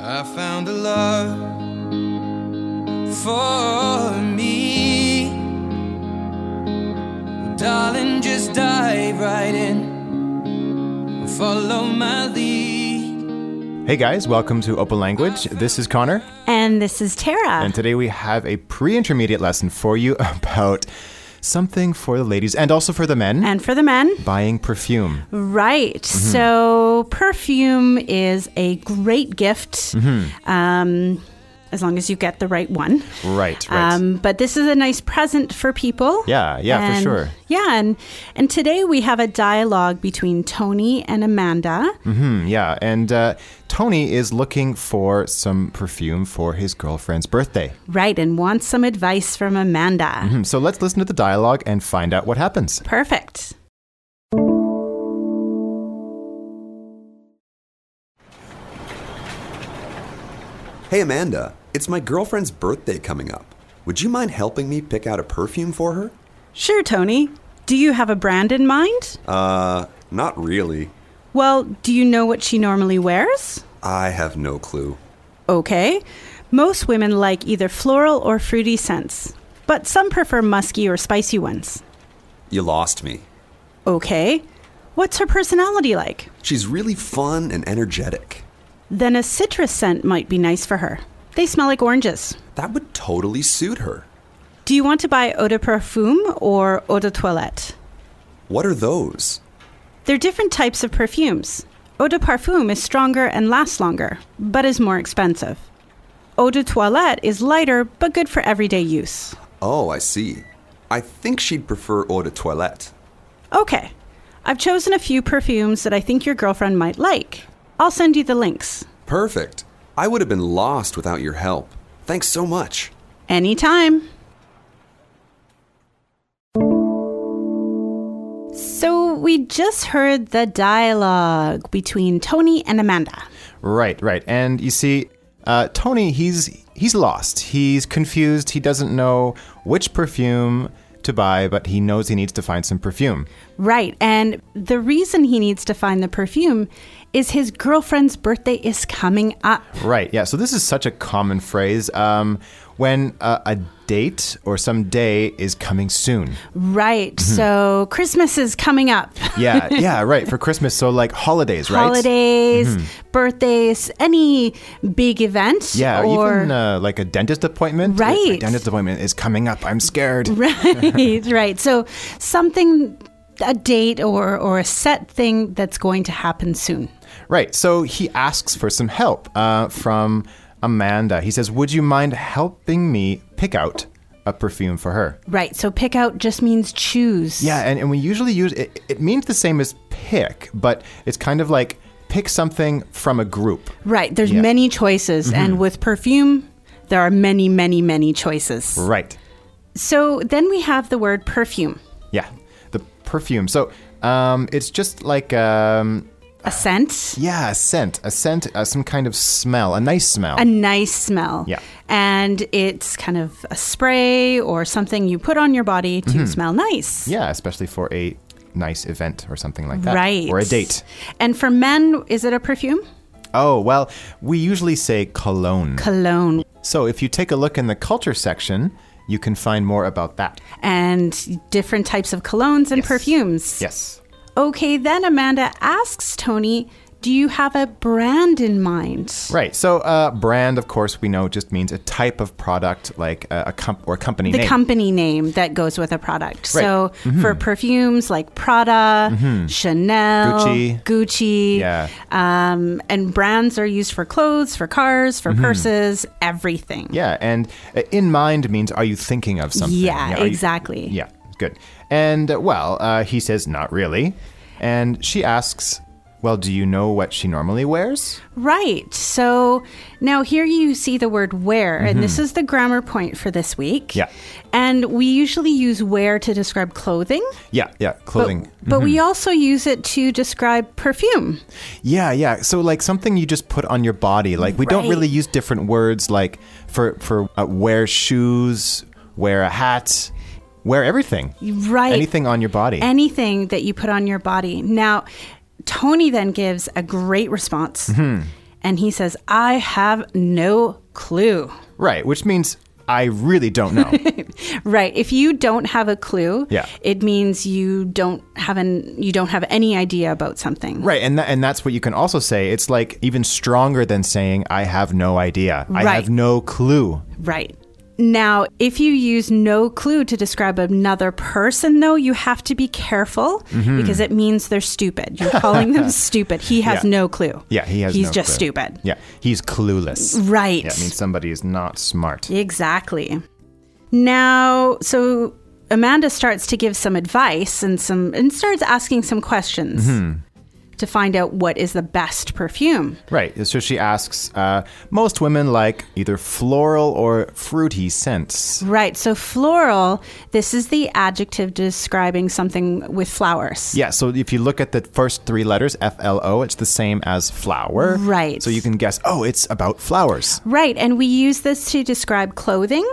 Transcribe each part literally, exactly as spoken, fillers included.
I found a love for me. Darling, just dive right in. Follow my lead. Hey guys, welcome to Open Language. This is Connor. And this is Tara. And today we have a pre-intermediate lesson for you about something for the ladies and also for the men. And for the men. Buying perfume. Right. Mm-hmm. So perfume is a great gift. Mm-hmm. Um, as long as you get the right one. Right, right. Um, but this is a nice present for people. Yeah, yeah, and, for sure. Yeah, and, and today we have a dialogue between Tony and Amanda. Mm-hmm, yeah, and uh, Tony is looking for some perfume for his girlfriend's birthday. Right, and wants some advice from Amanda. Mm-hmm, so let's listen to the dialogue and find out what happens. Perfect. Hey, Amanda. It's my girlfriend's birthday coming up. Would you mind helping me pick out a perfume for her? Sure, Tony. Do you have a brand in mind? Uh, not really. Well, do you know what she normally wears? I have no clue. Okay. Most women like either floral or fruity scents, but some prefer musky or spicy ones. You lost me. Okay. What's her personality like? She's really fun and energetic. Then a citrus scent might be nice for her. They smell like oranges. That would totally suit her. Do you want to buy eau de parfum or eau de toilette? What are those? They're different types of perfumes. Eau de parfum is stronger and lasts longer, but is more expensive. Eau de toilette is lighter, but good for everyday use. Oh, I see. I think she'd prefer eau de toilette. Okay. I've chosen a few perfumes that I think your girlfriend might like. I'll send you the links. Perfect. I would have been lost without your help. Thanks so much. Anytime. So we just heard the dialogue between Tony and Amanda. Right, right. And you see, uh, Tony, he's he's lost. He's confused. He doesn't know which perfume to buy, but he knows he needs to find some perfume. Right. And the reason he needs to find the perfume is his girlfriend's birthday is coming up. Right. Yeah. So this is such a common phrase. Um, when uh, a date or some day is coming soon. Right. Mm-hmm. So Christmas is coming up. yeah. Yeah. Right. For Christmas. So like holidays, right? Holidays, mm-hmm. birthdays, any big event. Yeah. Or even uh, like a dentist appointment. Right. My dentist appointment is coming up. I'm scared. Right. Right. So something, a date or, or a set thing that's going to happen soon. Right. So he asks for some help uh, from Amanda. He says, would you mind helping me pick out a perfume for her? Right. So pick out just means choose. Yeah. And, and we usually use it. It means the same as pick, but it's kind of like pick something from a group. Right. There's yeah. many choices. Mm-hmm. And with perfume, there are many, many, many choices. Right. So then we have the word perfume. Yeah. The perfume. So um, it's just like... Um, A scent? Yeah, a scent. A scent, uh, some kind of smell, a nice smell. A nice smell. Yeah. And it's kind of a spray or something you put on your body to mm-hmm. smell nice. Yeah, especially for a nice event or something like that. Right. Or a date. And for men, is it a perfume? Oh, well, we usually say cologne. Cologne. So if you take a look in the culture section, you can find more about that. And different types of colognes and yes. perfumes. Yes. Okay, then Amanda asks Tony, do you have a brand in mind? Right. So uh, brand, of course, we know just means a type of product, like a, a comp or company the name. The company name that goes with a product. Right. So mm-hmm. for perfumes like Prada, mm-hmm. Chanel, Gucci. Gucci. Yeah. Um, and brands are used for clothes, for cars, for mm-hmm. purses, everything. Yeah. And uh, in mind means, are you thinking of something? Yeah, yeah exactly. You, yeah. Good. And, uh, well, uh, he says, not really. And she asks, well, do you know what she normally wears? Right. So now here you see the word wear, mm-hmm. and this is the grammar point for this week. Yeah. And we usually use wear to describe clothing. Yeah, yeah, clothing. But, mm-hmm. but we also use it to describe perfume. Yeah, yeah. So like something you just put on your body. Like we right. don't really use different words like for, for uh, wear shoes, wear a hat. Wear everything. Right. Anything on your body. Anything that you put on your body. Now, Tony then gives a great response. Mm-hmm. And he says, I have no clue. Right, which means I really don't know. Right. If you don't have a clue, Yeah. it means you don't have an you don't have any idea about something. Right, and tha- and that's what you can also say. It's like even stronger than saying I have no idea. I Right. have no clue. Right. Now, if you use no clue to describe another person, though, you have to be careful because it means they're stupid. You're calling them stupid. He has Yeah. no clue. Yeah, he has He's no just clue. stupid. Yeah, he's clueless. Right. Yeah, it means somebody is not smart. Exactly. Now, so Amanda starts to give some advice and some and starts asking some questions to find out what is the best perfume. Right, so she asks, uh, most women like either floral or fruity scents. Right. So floral, this is the adjective describing something with flowers. Yeah, so if you look at the first three letters, F L O, it's the same as flower. Right. So you can guess, oh, it's about flowers. Right. And we use this to describe clothing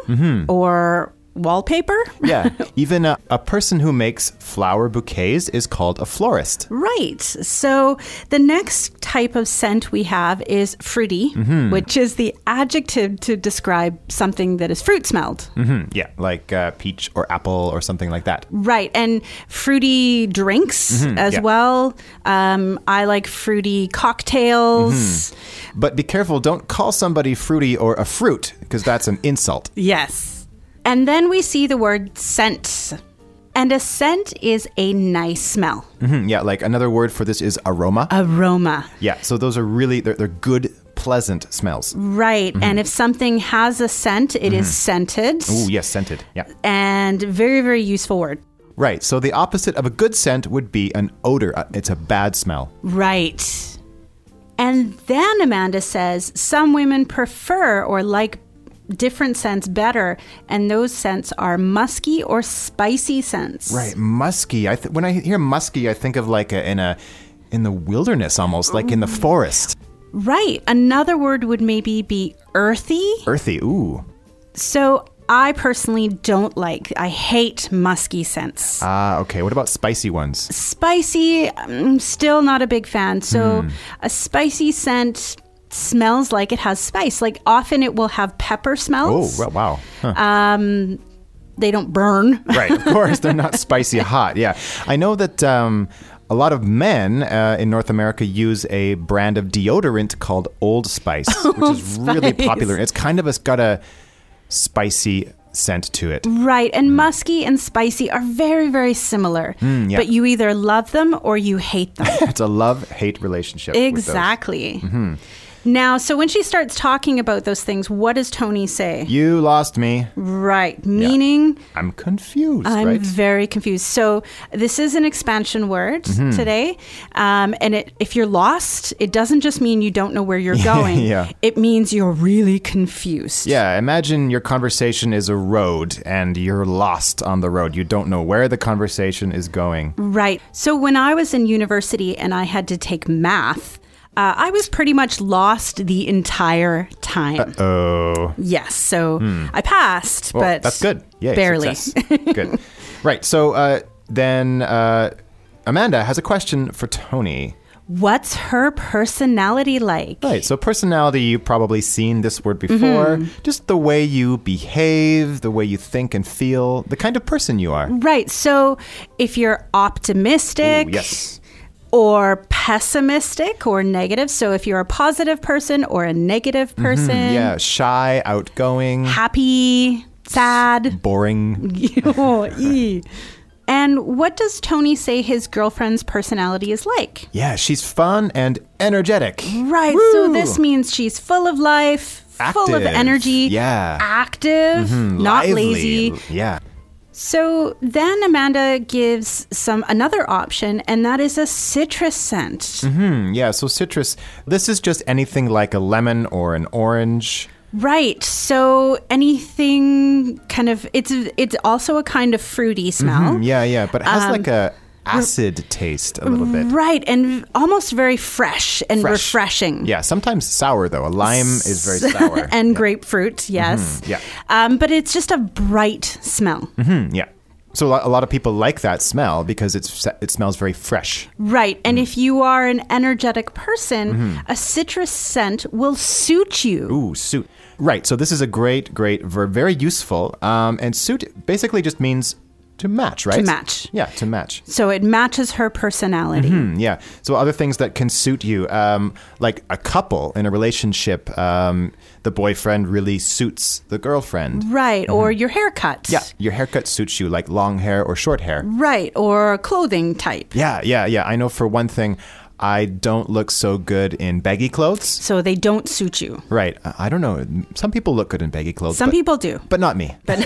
or wallpaper. Yeah, even a, a person who makes flower bouquets is called a florist. Right. So the next type of scent we have is fruity, which is the adjective to describe something that is fruit smelled. Hmm, yeah, like uh, peach or apple or something like that. Right. And fruity drinks as yeah. well. Um, I like fruity cocktails. But be careful, don't call somebody fruity or a fruit, because that's an insult. Yes. And then we see the word scent. And a scent is a nice smell. Hmm, yeah, like another word for this is aroma. Aroma. Yeah, so those are really, they're, they're good, pleasant smells. Right. And if something has a scent, it is scented. Oh, yes, scented. Yeah. And very, very useful word. Right, so the opposite of a good scent would be an odor. Uh, It's a bad smell. Right. And then Amanda says some women prefer or like different scents better, and those scents are musky or spicy scents. Right, musky. I th- when I hear musky, I think of like a, in a in the wilderness almost, like in the forest. Right. Another word would maybe be earthy. Earthy, ooh. So I personally don't like, I hate musky scents. Ah, okay. What about spicy ones? Spicy, I'm still not a big fan. So a spicy scent smells like it has spice. Like often it will have pepper Oh, smells. well, wow. Huh. Um, they don't burn. Right, of course. They're not spicy hot. Yeah. I know that um, a lot of men uh, in North America use a brand of deodorant called Old Spice, which is really Spice. popular. It's kind of a, got a spicy scent to it. Right. And musky and spicy are very, very similar. yeah. But you either love them or you hate them. It's a love-hate relationship. with those. Exactly. Now, so when she starts talking about those things, what does Tony say? You lost me. Right. Meaning, I'm confused, I'm right? very confused. So this is an expansion word today. Um, and it, if you're lost, it doesn't just mean you don't know where you're going. Yeah. It means you're really confused. Yeah, imagine your conversation is a road and you're lost on the road. You don't know where the conversation is going. Right. So when I was in university and I had to take math, uh, I was pretty much lost the entire time. Oh. Yes. So I passed, Well, but that's good. Yeah, barely. Good. Right. So uh, then uh, Amanda has a question for Tony. What's her personality like? Right. So personality, you've probably seen this word before. Mm-hmm. Just the way you behave, the way you think and feel, the kind of person you are. Right. So if you're optimistic, Ooh, yes. or pessimistic or negative. So if you're a positive person or a negative person, Yeah. Shy, outgoing, happy, sad. boring. Oh, ee. And what does Tony say his girlfriend's personality is like? Yeah. She's fun and energetic. Right. Woo! So this means she's full of life, full of Active. energy, Yeah. active, not Lively. lazy. Yeah. So then Amanda gives some another option, and that is a citrus scent. Hmm, yeah, so citrus, this is just anything like a lemon or an orange. Right. So anything kind of it's it's also a kind of fruity smell. Hmm, yeah, yeah, but it has Um, like a acid taste a little bit. Right, and almost very fresh and Fresh. refreshing. Yeah, sometimes sour though. A lime is very sour. And grapefruit, yes. yeah. Um, but it's just a bright smell. Hmm, yeah. So a lot, a lot of people like that smell because it's it smells very fresh. Right. And mm. if you are an energetic person, mm-hmm. a citrus scent will suit you. Ooh, suit. Right. So this is a great, great verb. Very useful. Um, and suit basically just means to match, right? To match. Yeah, to match. So it matches her personality. Mm-hmm, yeah. So other things that can suit you, um, like a couple in a relationship, um, the boyfriend really suits the girlfriend. Right. Mm-hmm. Or your haircut. Yeah. Your haircut suits you, like long hair or short hair. Right. Or clothing type. Yeah, yeah, yeah. I know for one thing, I don't look so good in baggy clothes. So they don't suit you. Right. I don't know. Some people look good in baggy clothes. Some but, people do. But not me. But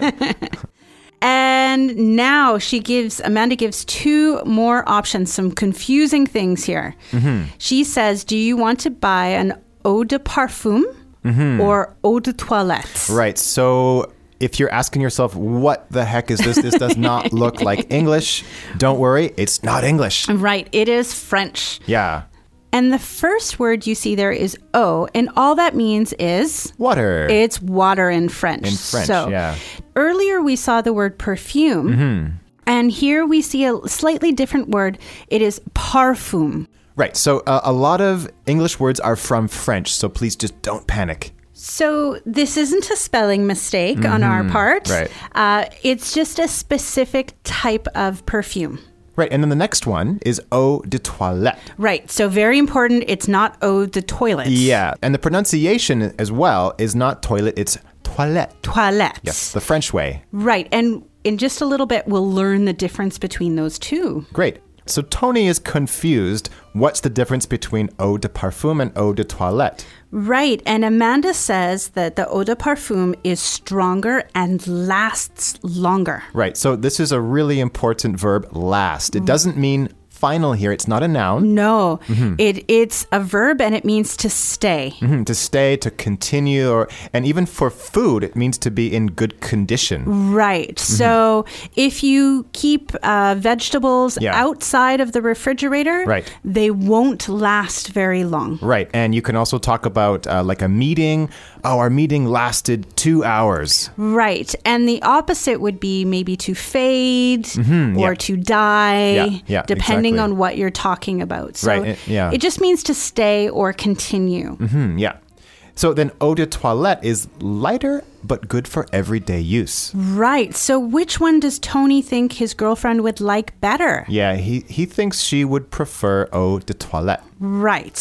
And now she gives, Amanda gives two more options, some confusing things here. Mm-hmm. She says, do you want to buy an eau de parfum mm-hmm. or eau de toilette? Right. So if you're asking yourself, what the heck is this? This does not look like English. Don't worry. It's not English. Right. It is French. Yeah. And the first word you see there is eau, and all that means is... water. It's water in French. In French, so, yeah. Earlier we saw the word perfume, mm-hmm. and here we see a slightly different word. It is parfum. Right, so uh, a lot of English words are from French, so please just don't panic. So this isn't a spelling mistake mm-hmm. on our part. Right. Uh, it's just a specific type of perfume. Right, and then the next one is eau de toilette. Right, so very important, it's not eau de toilette. Yeah, and the pronunciation as well is not toilet, it's toilette. Toilette. Yes, the French way. Right, and in just a little bit, we'll learn the difference between those two. Great. So Tony is confused. What's the difference between eau de parfum and eau de toilette? Right. And Amanda says that the eau de parfum is stronger and lasts longer. Right. So this is a really important verb, last. It doesn't mean final here. It's not a noun. No, mm-hmm. it it's a verb and it means to stay. Mm-hmm. To stay, to continue, or and even for food, it means to be in good condition. Right. Mm-hmm. So if you keep uh, vegetables yeah. outside of the refrigerator, right. they won't last very long. Right. And you can also talk about uh, like a meeting. Oh, our meeting lasted two hours. Right. And the opposite would be maybe to fade mm-hmm. or yeah. to die, yeah. Yeah, depending exactly. on what you're talking about. So right. It, yeah. it just means to stay or continue. Mm-hmm. Yeah. So then eau de toilette is lighter, but good for everyday use. Right. So which one does Tony think his girlfriend would like better? Yeah, he, he thinks she would prefer eau de toilette. Right.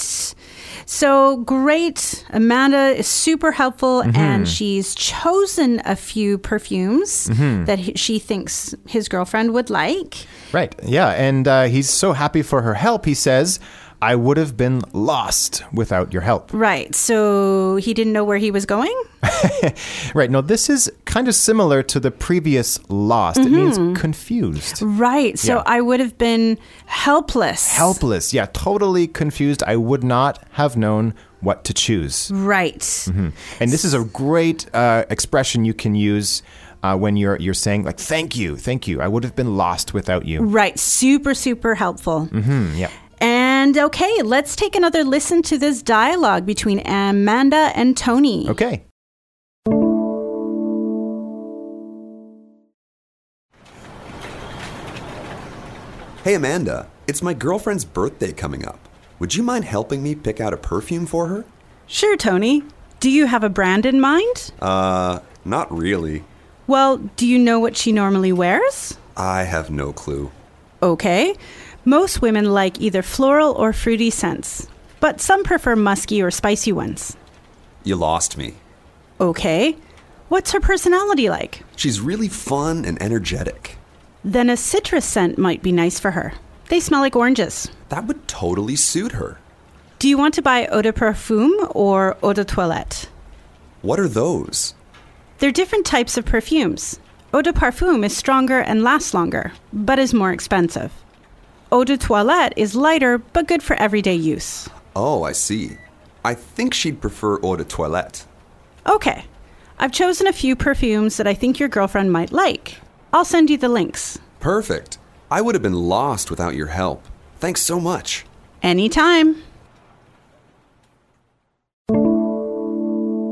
So great. Amanda is super helpful, mm-hmm. and she's chosen a few perfumes mm-hmm. that he, she thinks his girlfriend would like. Right. Yeah. And uh, he's so happy for her help. He says, I would have been lost without your help. Right. So he didn't know where he was going? Right. No, this is kind of similar to the previous lost. Mm-hmm. It means confused. Right. So yeah. I would have been helpless. Helpless. Yeah. Totally confused. I would not have known what to choose. Right. Mm-hmm. And this is a great uh, expression you can use Uh, when you're you're saying like, thank you, thank you. I would have been lost without you. Right. Super, super helpful. Mm-hmm, yeah. And okay, let's take another listen to this dialogue between Amanda and Tony. Okay. Hey, Amanda, it's my girlfriend's birthday coming up. Would you mind helping me pick out a perfume for her? Sure, Tony. Do you have a brand in mind? Uh, not really. Well, do you know what she normally wears? I have no clue. Okay. Most women like either floral or fruity scents, but some prefer musky or spicy ones. You lost me. Okay. What's her personality like? She's really fun and energetic. Then a citrus scent might be nice for her. They smell like oranges. That would totally suit her. Do you want to buy eau de parfum or eau de toilette? What are those? They're different types of perfumes. Eau de parfum is stronger and lasts longer, but is more expensive. Eau de toilette is lighter, but good for everyday use. Oh, I see. I think she'd prefer eau de toilette. Okay. I've chosen a few perfumes that I think your girlfriend might like. I'll send you the links. Perfect. I would have been lost without your help. Thanks so much. Anytime.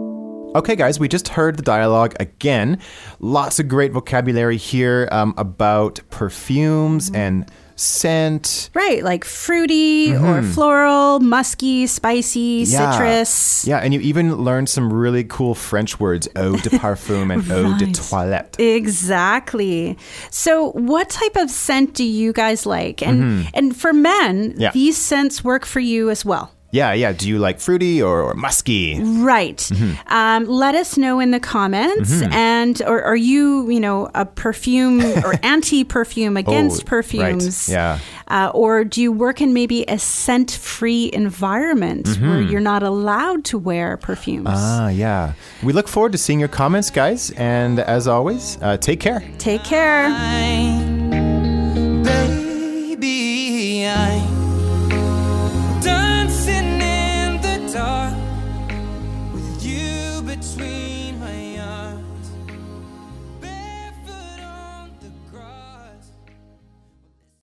Okay, guys, we just heard the dialogue again. Lots of great vocabulary here um, about perfumes and scent. Right, like fruity or floral, musky, spicy, Yeah. citrus. Yeah, and you even learned some really cool French words, eau de parfum and eau de Right. toilette. Exactly. So what type of scent do you guys like? And and for men, Yeah. these scents work for you as well. Yeah, yeah. Do you like fruity or, or musky? Right. Um, let us know in the comments. And or are you, you know, a perfume or anti-perfume against Oh, perfumes? right. Yeah. Uh, or do you work in maybe a scent-free environment where you're not allowed to wear perfumes? Ah, yeah. We look forward to seeing your comments, guys. And as always, uh, take care. Take care. I